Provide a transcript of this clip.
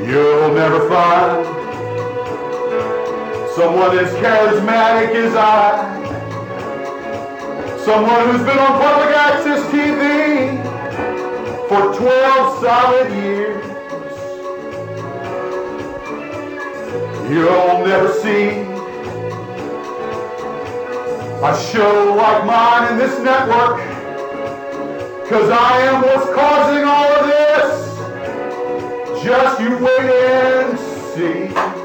You'll never find someone as charismatic as I. Someone who's been on public access TV for 12 solid years. You'll never see a show like mine in this network, 'cause I am what's causing all of this. Just you wait and see.